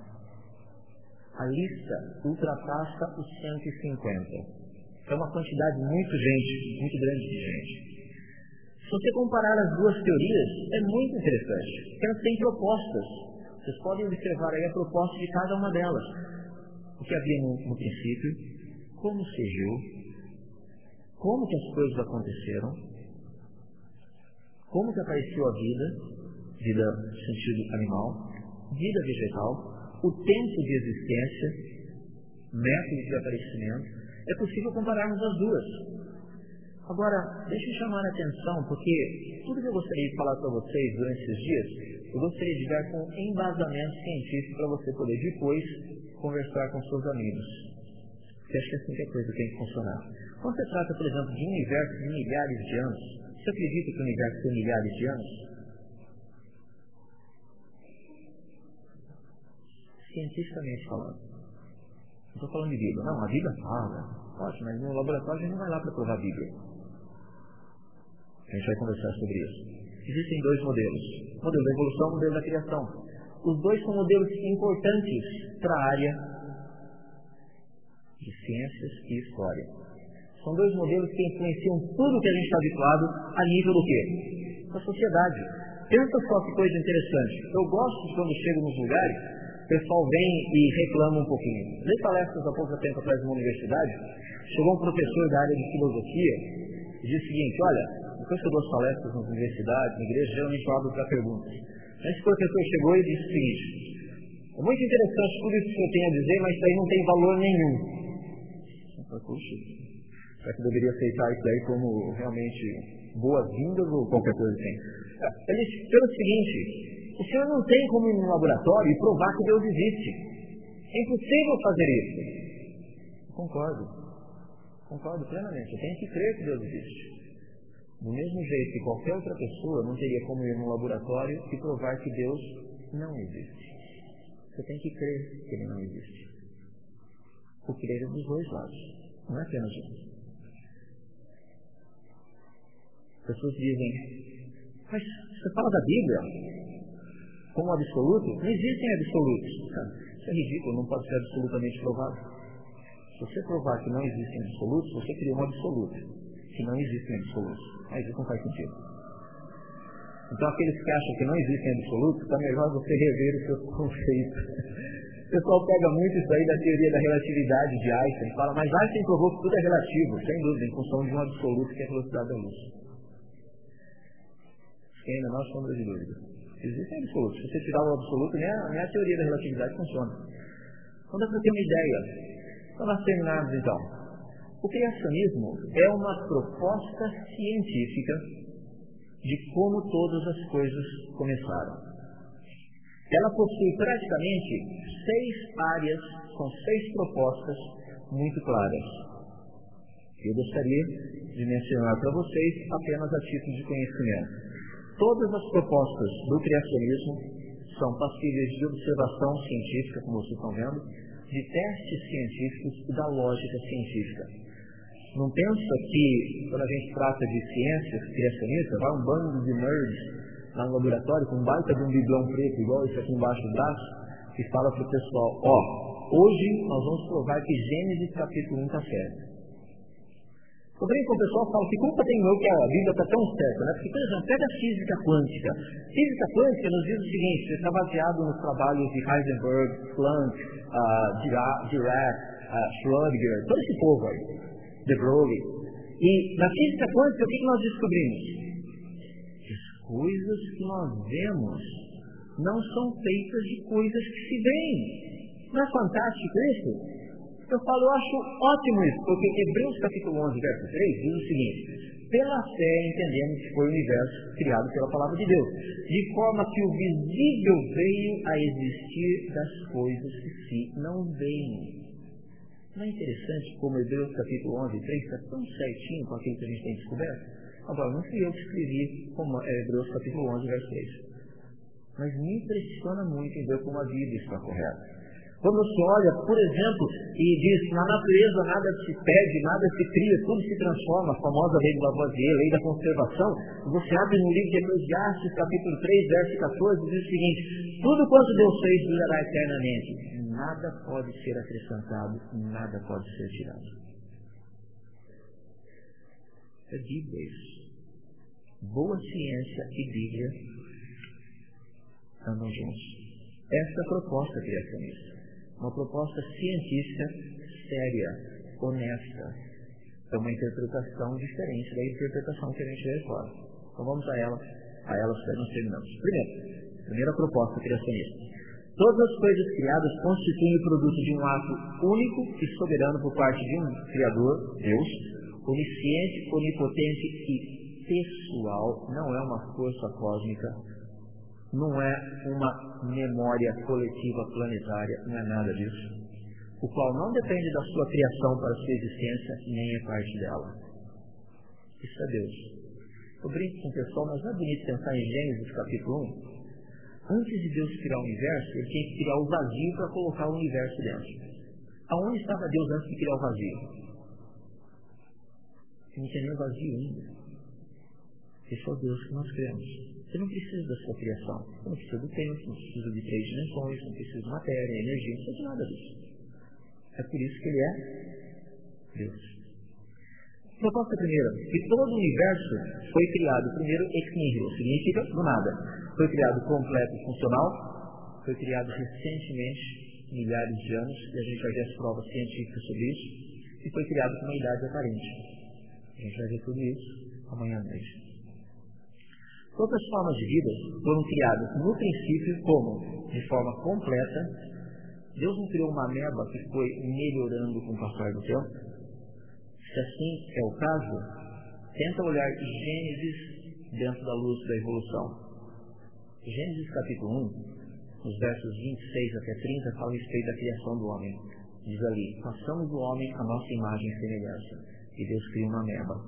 A lista ultrapassa os 150. É uma quantidade muito grande de gente. Se você comparar as duas teorias, é muito interessante. Elas têm propostas. Vocês podem observar aí a proposta de cada uma delas. O que havia no princípio, como surgiu, como que as coisas aconteceram, como que apareceu a vida no sentido animal, vida vegetal, o tempo de existência, método de aparecimento. É possível compararmos as duas. Agora, deixe eu chamar a atenção, porque tudo que eu gostaria de falar para vocês durante esses dias, eu gostaria de dar com embasamento científico para você poder depois conversar com seus amigos. Porque acho que é assim que a coisa tem que funcionar. Quando se trata, por exemplo, de um universo de milhares de anos, você acredita que o universo tem milhares de anos? Cientificamente falando. Não estou falando de Bíblia. Não, a Bíblia fala. Ótimo, mas no laboratório a gente não vai lá para provar a Bíblia. A gente vai conversar sobre isso. Existem dois modelos. O modelo da evolução e o modelo da criação. Os dois são modelos importantes para a área de ciências e história. São dois modelos que influenciam tudo que a gente está habituado a nível do quê? Da sociedade. Pensa só que coisa interessante. Eu gosto de quando chego nos lugares, o pessoal vem e reclama um pouquinho. Dei palestras há pouco tempo atrás numa universidade, chegou um professor da área de filosofia e disse o seguinte: olha, depois que eu dou as palestras nas universidades, na igreja, geralmente eu abro para perguntas. Esse professor chegou e disse o seguinte: é muito interessante tudo isso que eu tenho a dizer, mas isso aí não tem valor nenhum. Eu falei, puxa, será que eu deveria aceitar isso aí como realmente boas-vindas ou qualquer coisa assim? Ele disse, pelo seguinte, o senhor não tem como ir no laboratório e provar que Deus existe. É impossível fazer isso. Concordo plenamente. Eu tenho que crer que Deus existe. Do mesmo jeito que qualquer outra pessoa não teria como ir no laboratório e provar que Deus não existe. Você tem que crer que Ele não existe. O crer é dos dois lados, não é apenas um. Pessoas dizem, mas você fala da Bíblia como absoluto? Não existem absolutos. Isso é ridículo, não pode ser absolutamente provado. Se você provar que não existem absolutos, você cria um absoluto. Que não existem absolutos. Mas isso não faz sentido. Então aqueles que acham que não existem absolutos, está melhor você rever os seus conceitos. O pessoal pega muito isso aí da teoria da relatividade de Einstein. Fala, mas Einstein provou que tudo é relativo. Sem dúvida, em função de um absoluto que é a velocidade da luz. Sem a menor sombra de dúvida. Existem absolutos. Se você tirar o absoluto, nem a teoria da relatividade funciona. Então dá para ter uma ideia. Para nós terminarmos, então. O criacionismo é uma proposta científica de como todas as coisas começaram. Ela possui praticamente 6 áreas, são 6 propostas muito claras. Eu gostaria de mencionar para vocês apenas a título de conhecimento. Todas as propostas do criacionismo são passíveis de observação científica, como vocês estão vendo, de testes científicos e da lógica científica. Não pensa que, quando a gente trata de ciências criacionistas, vai um bando de nerds lá no laboratório com um baita de um biblão preto, igual esse aqui embaixo do braço, e fala para o pessoal, hoje nós vamos provar que Gênesis capítulo 1 está certo. Eu brinco com o pessoal e falo, que culpa tem eu que a Bíblia está tão certa, né? Porque, por exemplo, pega a física quântica. Física quântica nos diz o seguinte, está baseado nos trabalhos de Heisenberg, Planck, Dirac, Schrödinger, todo esse povo aí, de Broglie. E na física quântica, o que nós descobrimos? As coisas que nós vemos não são feitas de coisas que se veem. Não é fantástico isso? Eu acho ótimo isso, porque Hebreus capítulo 11, verso 3 diz o seguinte: pela fé entendemos que foi o universo criado pela palavra de Deus, de forma que o visível veio a existir das coisas que se não veem. Não é interessante como Hebreus capítulo 11, 3 está tão certinho com aquilo que a gente tem descoberto? Agora, não fui eu que escrevi como Hebreus capítulo 11, verso 3. Mas me impressiona muito em ver como a Bíblia está correta. Quando você olha, por exemplo, e diz que na natureza nada se perde, nada se cria, tudo se transforma, a famosa lei do Lavoisier, lei da conservação, você abre no livro de Eclesiastes, capítulo 3, verso 14, diz o seguinte: tudo quanto Deus fez durará eternamente, nada pode ser acrescentado, nada pode ser tirado. É Bíblia isso. Boa ciência e Bíblia andam juntos. Essa é a proposta criacionista. Uma proposta científica séria, honesta. É uma interpretação diferente da interpretação que a gente vê fora. Então vamos a ela nós terminamos. Primeira proposta criacionista. Todas as coisas criadas constituem o produto de um ato único e soberano por parte de um Criador, Deus, onisciente, onipotente e pessoal. Não é uma força cósmica, não é uma memória coletiva planetária, não é nada disso. O qual não depende da sua criação para a sua existência, nem é parte dela. Isso é Deus. Eu brinco com o pessoal, mas não é bonito pensar em Gênesis capítulo 1? Antes de Deus criar o universo, ele tinha que criar o vazio para colocar o universo dentro. Aonde estava Deus antes de criar o vazio? Não tinha nem o vazio ainda. Esse é o Deus que nós cremos. Você não precisa da sua criação. Você não precisa do tempo, não precisa de 3 dimensões, não precisa de matéria, energia, não precisa de nada disso. É por isso que ele é Deus. Proposta primeira, que todo o universo foi criado primeiro ex nihilo, significa do nada. Foi criado completo e funcional, foi criado recentemente, milhares de anos, e a gente vai ver as provas científicas sobre isso, e foi criado com uma idade aparente. A gente vai ver tudo isso amanhã à noite. Todas as formas de vida foram criadas no princípio como? De forma completa. Deus não criou uma ameba que foi melhorando com o passar do tempo? Se assim é o caso, tenta olhar Gênesis dentro da luz da evolução. Gênesis capítulo 1, nos versos 26 até 30, fala a respeito da criação do homem. Diz ali: façamos o homem a nossa imagem e semelhança. E Deus cria uma ameba.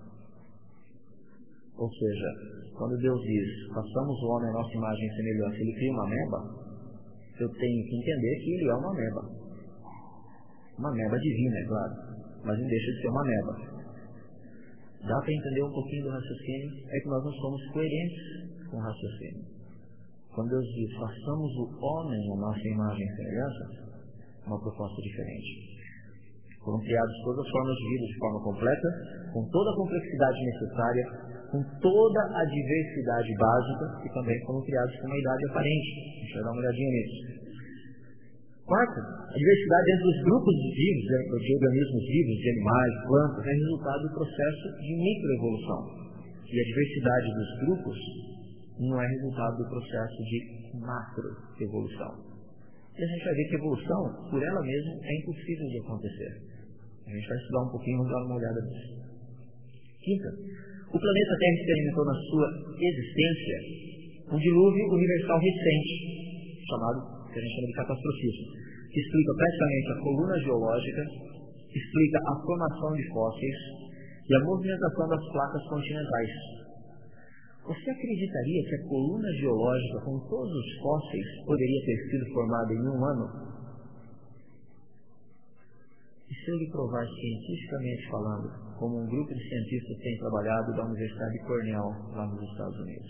Ou seja, quando Deus diz, façamos o homem a nossa imagem e semelhança, ele cria uma ameba, eu tenho que entender que ele é uma ameba. Uma ameba divina, é claro, mas não deixa de ser uma ameba. Dá para entender um pouquinho do raciocínio? É que nós não somos coerentes com o raciocínio. Quando Deus diz, façamos o homem a nossa imagem e semelhança, é uma proposta diferente. Foram criadas todas as formas de vida de forma completa, com toda a complexidade necessária, com toda a diversidade básica, e também foram criados com uma idade aparente. A gente vai dar uma olhadinha nisso. Quarto, a diversidade entre os grupos vivos, de organismos vivos, de animais, plantas, é resultado do processo de microevolução. E a diversidade dos grupos não é resultado do processo de macroevolução. E a gente vai ver que a evolução, por ela mesma, é impossível de acontecer. A gente vai estudar um pouquinho, vamos dar uma olhada nisso. Quinta, o planeta Terra experimentou na sua existência um dilúvio universal recente, chamado, que a gente chama de catastrofismo, que explica praticamente a coluna geológica, explica a formação de fósseis e a movimentação das placas continentais. Você acreditaria que a coluna geológica, com todos os fósseis, poderia ter sido formada em um ano? E se eu lhe provar cientificamente falando, como um grupo de cientistas tem trabalhado da Universidade de Cornell, lá nos Estados Unidos?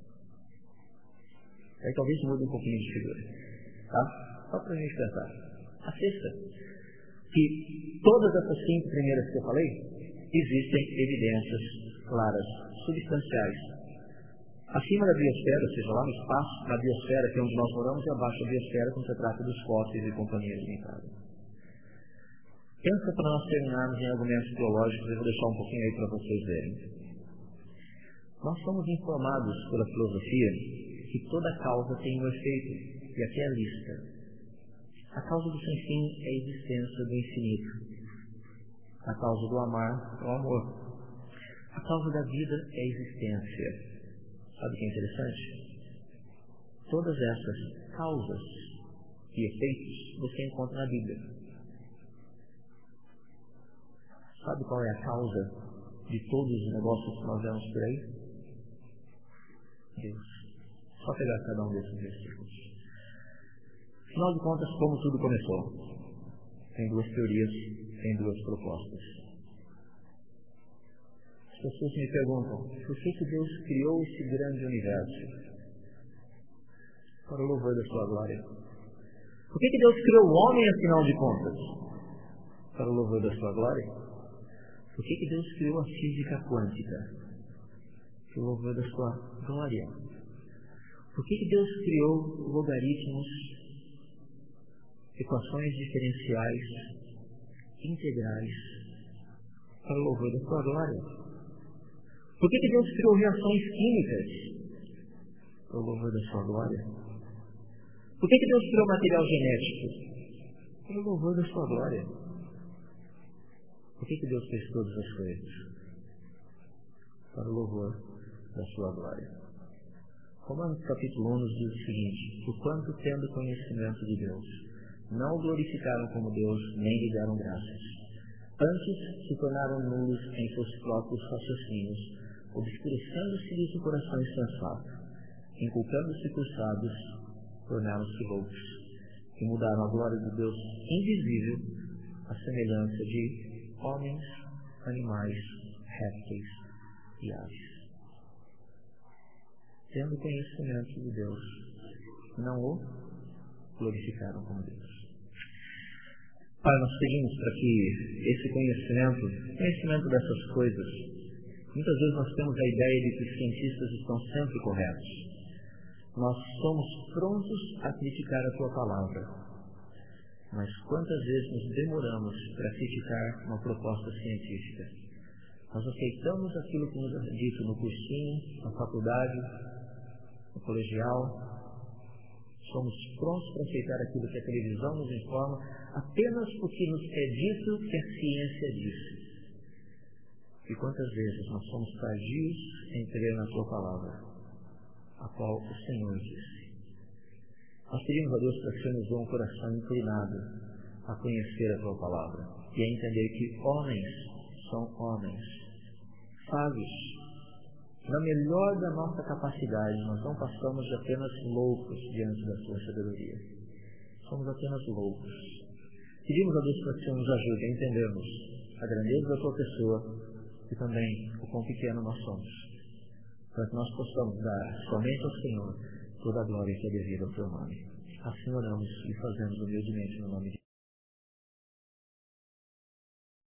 Aí talvez mude um pouquinho de figura, tá? Só para a gente pensar. A sexta, que todas essas 5 primeiras que eu falei, existem evidências claras, substanciais. Acima da biosfera, ou seja, lá no espaço, na biosfera, que é onde nós moramos, e abaixo da biosfera, quando se trata dos fósseis e companhia limitada. Pensa para nós terminarmos em argumentos teológicos, eu vou deixar um pouquinho aí para vocês verem. Nós somos informados pela filosofia que toda causa tem um efeito, e aqui é a lista. A causa do sem fim é a existência do infinito. A causa do amar é o amor. A causa da vida é a existência. Sabe o que é interessante? Todas essas causas e efeitos você encontra na Bíblia. Sabe qual é a causa de todos os negócios que nós vemos por aí? Deus. Só pegar cada um desses versículos. Afinal de contas, como tudo começou? Tem 2 teorias, tem 2 propostas. As pessoas me perguntam, por que Deus criou esse grande universo? Para o louvor da sua glória. Por que Deus criou o homem, afinal de contas? Para o louvor da sua glória. Por que Deus criou a física quântica? Para o louvor da sua glória. Por que Deus criou logaritmos, equações diferenciais, integrais? Para o louvor da sua glória. Por que Deus criou reações químicas? Para o louvor da sua glória. Por que Deus criou material genético? Para o louvor da sua glória. Por que Deus fez todas as coisas? Para o louvor da sua glória. Romanos capítulo 1 nos diz o seguinte: porquanto, tendo conhecimento de Deus, não o glorificaram como Deus, nem lhe deram graças. Antes se tornaram nulos em seus próprios raciocínios, obscurecendo-se-lhes o coração insensato, inculcando-se por sábios, tornaram-se loucos, e mudaram a glória de Deus invisível à semelhança de homens, animais, répteis e aves. Tendo conhecimento de Deus, não o glorificaram como Deus. Pai, nós pedimos para que esse conhecimento dessas coisas, muitas vezes nós temos a ideia de que os cientistas estão sempre corretos. Nós somos prontos a criticar a Tua palavra, mas quantas vezes nos demoramos para criticar uma proposta científica? Nós aceitamos aquilo que nos é dito no cursinho, na faculdade, no colegial. Somos prontos para aceitar aquilo que a televisão nos informa, apenas porque nos é dito que a ciência diz. E quantas vezes nós somos tardios em crer na Tua palavra, a qual o Senhor disse. Nós pedimos a Deus para que o Senhor nos dê um coração inclinado a conhecer a Tua palavra e a entender que homens são homens, sábios. Na melhor da nossa capacidade, nós não passamos de apenas loucos diante da Sua sabedoria. Somos apenas loucos. Pedimos a Deus para que o Senhor nos ajude a entendermos a grandeza da Tua pessoa e também o quão pequeno nós somos, para que nós possamos dar somente ao Senhor toda a glória que é devida ao Teu nome. Assim oramos e fazemos humildemente no nome de